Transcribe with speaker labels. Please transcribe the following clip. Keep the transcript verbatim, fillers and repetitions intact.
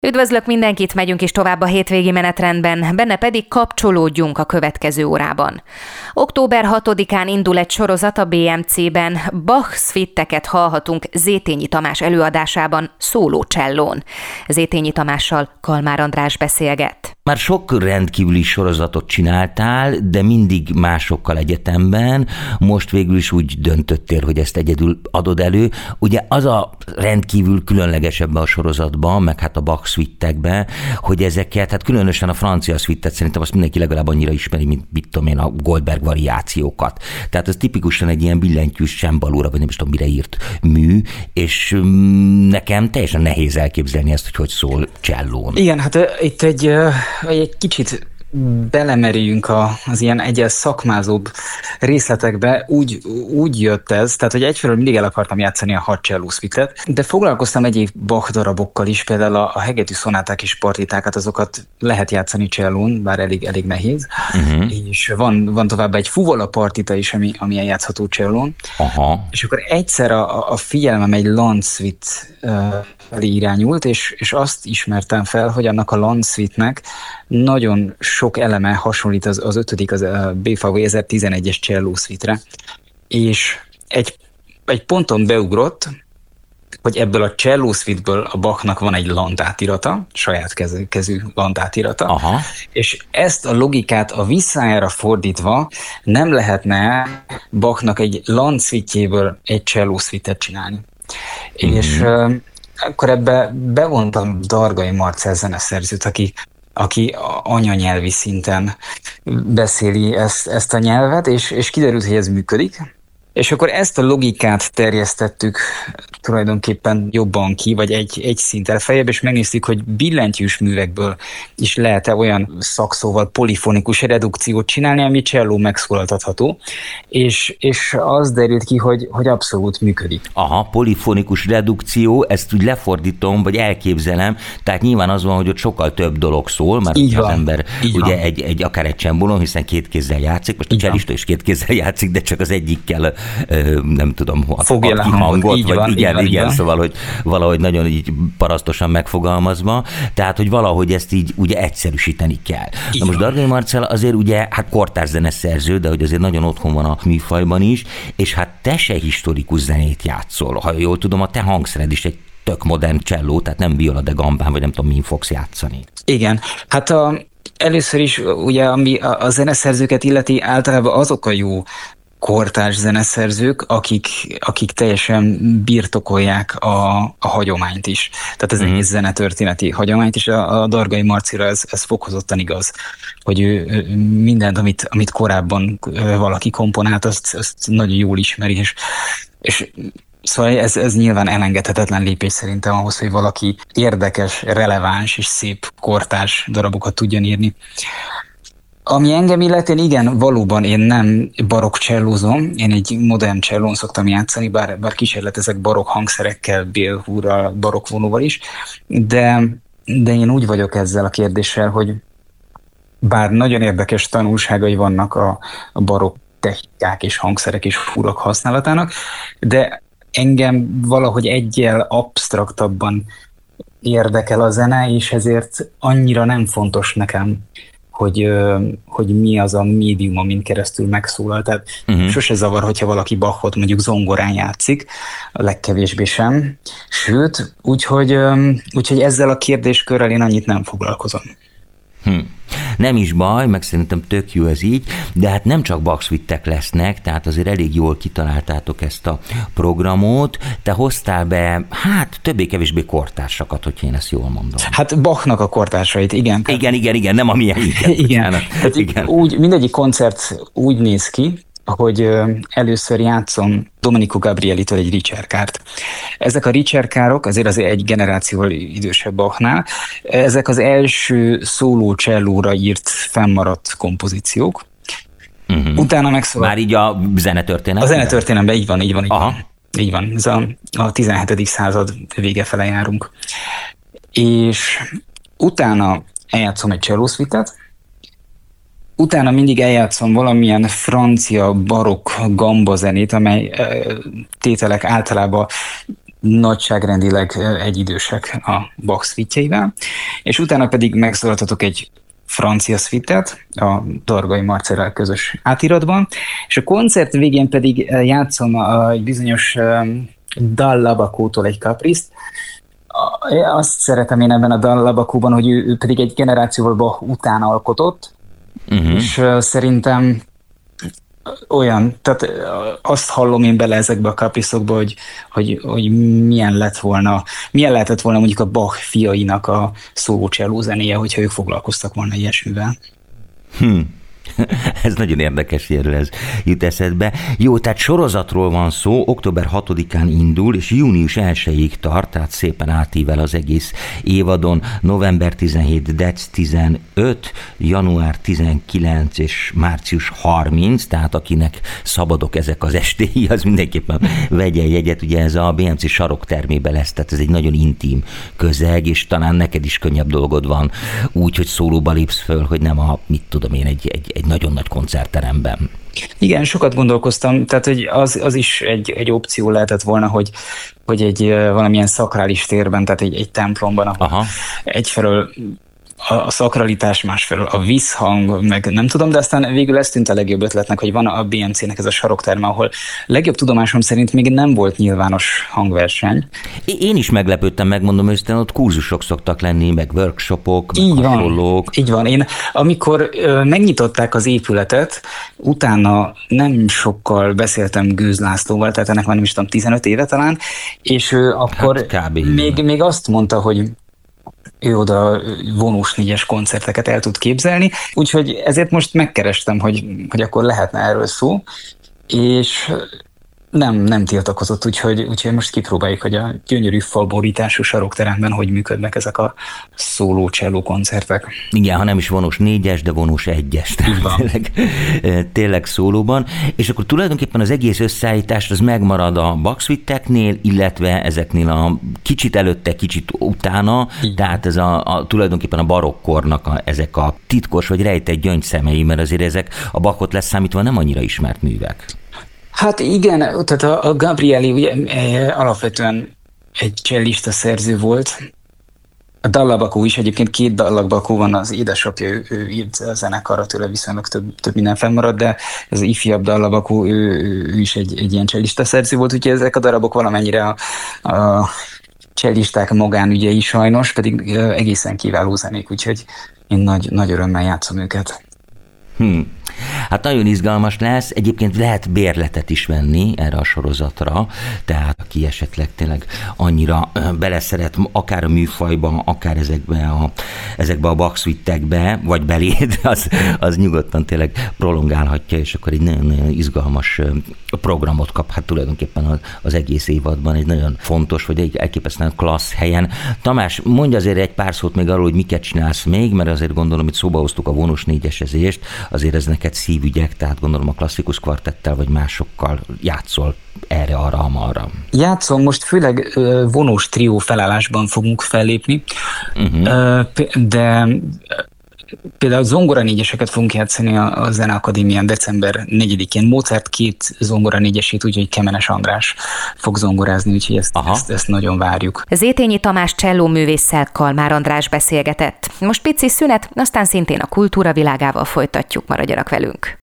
Speaker 1: Üdvözlök mindenkit, megyünk is tovább a hétvégi menetrendben, benne pedig kapcsolódjunk a következő órában. október hatodikán indul egy sorozat a bé em cében, Bach szvitteket hallhatunk Zétényi Tamás előadásában szólócsellón. Zétényi Tamással Kalmár András beszélget.
Speaker 2: Már sok rendkívüli sorozatot csináltál, de mindig másokkal egyetemben. Most végül is úgy döntöttél, hogy ezt egyedül adod elő. Ugye az a rendkívül különlegesebb a sorozatban, meg hát a Bach szvittekben, hogy ezeket, hát különösen a francia szvittet szerintem azt mindenki legalább annyira ismeri, mint mit tudom én, a Goldberg variációkat. Tehát ez tipikusan egy ilyen billentyűs csembalóra, vagy nem is tudom mire írt mű, és nekem teljesen nehéz elképzelni ezt, hogy hogy szól csellón.
Speaker 3: Igen, hát uh, itt egy, uh, egy kicsit belemerüljünk a, az ilyen egyes szakmázóbb részletekbe, úgy, úgy jött ez, tehát hogy egyfelől mindig el akartam játszani a hat cselló szvitet, de foglalkoztam egyéb Bach darabokkal is, például a, a hegedű szonáták és partitákat, azokat lehet játszani csellón, bár elég, elég nehéz, uh-huh. és van, van tovább egy fuvola partita is, ami, ami eljátszható csellón,
Speaker 2: Aha.
Speaker 3: és akkor egyszer a, a figyelmem egy Landszvit uh, felé irányult, és, és azt ismertem fel, hogy annak a Landszvitnek nagyon sok eleme hasonlít az, az ötödik, az a bé vé vé ezertizenegyes csellószvitre, és egy, egy ponton beugrott, hogy ebből a csellószvitből a Bachnak van egy landátirata, saját kezű, kezű landátirata,
Speaker 2: Aha.
Speaker 3: és ezt a logikát a visszájára fordítva nem lehetne Bachnak egy landszvitjéből egy csellószvitet csinálni. Mm-hmm. És uh, akkor ebbe bevontam Dargai Marcell zeneszerzőt, aki aki anyanyelvi szinten beszéli ezt, ezt a nyelvet, és, és kiderült, hogy ez működik. És akkor ezt a logikát terjesztettük tulajdonképpen jobban ki, vagy egy, egy szinttel feljebb, és megnéztük, hogy billentyűs művekből is lehet-e olyan szakszóval polifonikus redukciót csinálni, ami cselló megszólaltatható, és, és az derült ki, hogy, hogy abszolút működik.
Speaker 2: Aha, polifonikus redukció, ezt úgy lefordítom, vagy elképzelem, tehát nyilván az van, hogy ott sokkal több dolog szól, mert az ember ugye egy, egy, akár egy csembolon, hiszen két kézzel játszik, most a csellista is két kézzel játszik, de csak az egyikkel nem tudom, ad ki hangot, vagy van, igen, van, igen, szóval, hogy valahogy nagyon így parasztosan megfogalmazva, tehát, hogy valahogy ezt így ugye egyszerűsíteni kell. Így Na most Dargai Marcell azért ugye, hát kortárs zeneszerző, de hogy azért nagyon otthon van a műfajban is, és hát te se historikus zenét játszol. Ha jól tudom, a te hangszered is egy tök modern cselló, tehát nem viola de gambán, vagy nem tudom, min fogsz játszani.
Speaker 3: Igen, hát a, először is ugye, ami a, a zeneszerzőket illeti, általában azok a jó kortárs zeneszerzők, akik, akik teljesen birtokolják a, a hagyományt is. Tehát az mm. egész zenetörténeti hagyományt is. A, a Dargai Marcira ez, ez fokozottan igaz, hogy ő, ő mindent, amit, amit korábban valaki komponált, azt, azt nagyon jól ismeri, és, és szóval ez, ez nyilván elengedhetetlen lépés szerintem ahhoz, hogy valaki érdekes, releváns és szép kortárs darabokat tudjon írni. Ami engem illetén, igen, valóban én nem barokk csellózom, én egy modern csellón szoktam játszani, bár, bár kísérletezek barokk hangszerekkel, bélhúrral, barokk vonóval is, de, de én úgy vagyok ezzel a kérdéssel, hogy bár nagyon érdekes tanulságai vannak a, a barokk technikák és hangszerek és húrok használatának, de engem valahogy egyel absztraktabban érdekel a zene, és ezért annyira nem fontos nekem, hogy, hogy mi az a médium, amin keresztül megszólal. Tehát uh-huh. sose zavar, hogyha valaki Bachot mondjuk zongorán játszik, a legkevésbé sem. Sőt, úgyhogy, úgyhogy ezzel a kérdéskörrel én annyit nem foglalkozom.
Speaker 2: Hm. Nem is baj, meg szerintem tök jó ez így, de hát nem csak Bach szvittek lesznek, tehát azért elég jól kitaláltátok ezt a programot. Te hoztál be, hát többé-kevésbé kortársakat, hogy én ezt jól mondom.
Speaker 3: Hát Bachnak a kortársait, igen.
Speaker 2: Igen, igen, igen, nem a miénket.
Speaker 3: Igen. igen. Úgy, mindegyik koncert úgy néz ki, hogy először játszom Domenico Gabrielitől egy ricerkárt. Ezek a ricerkárok azért azért egy generációval idősebb Bachnál. Ezek az első szóló csellóra írt fennmaradt kompozíciók. Uh-huh. Utána megszólal...
Speaker 2: Már így a zenetörténelemben?
Speaker 3: A zenetörténelemben, így van, így van. Így van. Így van. Ez a, a tizenhetedik század vége fele járunk. És utána eljátszom egy csellószvitet, utána mindig eljátszom valamilyen francia barokk gamba zenét, amely tételek általában nagyságrendileg egyidősek a Bach szvítjeivel, és utána pedig megszólaltatok egy francia szvittet a Dargai Marcellel közös átiratban, és a koncert végén pedig játszom egy bizonyos Dall'Abacótól egy kapriszt. Azt szeretem én ebben a Dall'Abacóban, hogy ő, ő pedig egy generációval Bach után alkotott, uh-huh. és szerintem olyan, tehát azt hallom én bele ezekbe a kapriszokba, hogy, hogy, hogy milyen lett volna, milyen lehetett volna mondjuk a Bach fiainak a szólócselló zenéje, hogyha ők foglalkoztak volna ilyesmivel.
Speaker 2: Hmm. Ez nagyon érdekes, erről ez jut eszedbe. Jó, tehát sorozatról van szó, október hatodikán indul, és június elsejéig tart, tehát szépen átível az egész évadon, november tizenhét, dec tizenöt, január tizenkilenc és március harminc, tehát akinek szabadok ezek az estéi, az mindenképpen vegyen jegyet, ugye ez a bé em cé saroktermében lesz, tehát ez egy nagyon intim közeg, és talán neked is könnyebb dolgod van úgy, hogy szólóba lépsz föl, hogy nem a, mit tudom én, egy, egy egy nagyon nagy koncertteremben.
Speaker 3: Igen, sokat gondolkoztam, tehát hogy az, az is egy, egy opció lehetett volna, hogy, hogy egy valamilyen szakrális térben, tehát egy, egy templomban, ahol Aha. egyfelől a, a szakralitás, másfelől a visszhang, meg nem tudom, de aztán végül ez tűnt a legjobb ötletnek, hogy van a bé em cének ez a sarokterme, ahol legjobb tudomásom szerint még nem volt nyilvános hangverseny.
Speaker 2: Én is meglepődtem, megmondom őszintén, ott kurzusok szoktak lenni, meg workshopok, meg
Speaker 3: így
Speaker 2: hasonlók.
Speaker 3: Van, így van. Én, amikor ö, megnyitották az épületet, utána nem sokkal beszéltem Gőz Lászlóval, tehát ennek már nem is tudom, tizenöt éve talán, és ő akkor hát még, még azt mondta, hogy ő oda vonós négyes koncerteket el tud képzelni, úgyhogy ezért most megkerestem, hogy, hogy akkor lehetne erről szó, és nem, nem tiltakozott, úgyhogy, úgyhogy most kipróbáljuk, hogy a gyönyörű falborítású sarokteremben hogy működnek ezek a szóló cselló koncertek.
Speaker 2: Igen, ha nem is vonós négyes, de vonós egyes, tényleg, tényleg szólóban. És akkor tulajdonképpen az egész összeállítás az megmarad a Bach szvitteknél, illetve ezeknél a kicsit előtte, kicsit utána, igen. Tehát ez a, a, tulajdonképpen a barokkornak a, ezek a titkos vagy rejtett gyöngyszemei, mert azért ezek a Bachot leszámítva nem annyira ismert művek.
Speaker 3: Hát igen, tehát a, a Gabrieli ugye, alapvetően egy csellista szerző volt. A Dall'Abacó is, egyébként két Dall'Abacó van, az édesapja, ő, ő írt a zenekarra, tőle viszonylag több, több minden fennmaradt, de ez az ifjabb Dall'Abacó, ő, ő is egy, egy ilyen csellista szerző volt, úgyhogy ezek a darabok valamennyire a, a csellisták magánügyei sajnos, pedig egészen kiváló zenék, úgyhogy én nagy, nagy örömmel játszom őket.
Speaker 2: Hmm. Hát nagyon izgalmas lesz, egyébként lehet bérletet is venni erre a sorozatra, tehát aki esetleg tényleg annyira beleszeret akár a műfajba, akár ezekbe a, ezekbe a Bach szvittekbe, vagy beléd, az, az nyugodtan tényleg prolongálhatja, és akkor egy nagyon izgalmas programot kap, hát tulajdonképpen az, az egész évadban egy nagyon fontos, vagy egy elképesztően klassz helyen. Tamás, mondj azért egy pár szót még arról, hogy miket csinálsz még, mert azért gondolom, hogy szóba hoztuk a vonós négyesezést, azért ez neked szívügyek, tehát gondolom a klasszikus kvartettel vagy másokkal játszol erre, arra, amarra.
Speaker 3: Játszom, most főleg vonós trió felállásban fogunk fellépni, uh-huh. de például zongora négyeseket fogunk játszani a Zeneakadémián december negyedikén. Mozart két zongora négyesét, úgyhogy Kemenes András fog zongorázni, úgyhogy ezt, ezt, ezt nagyon várjuk.
Speaker 1: Zétényi Tamás csellóművésszel Kalmár András beszélgetett. Most pici szünet, aztán szintén a kultúra világával folytatjuk, maradjanak velünk.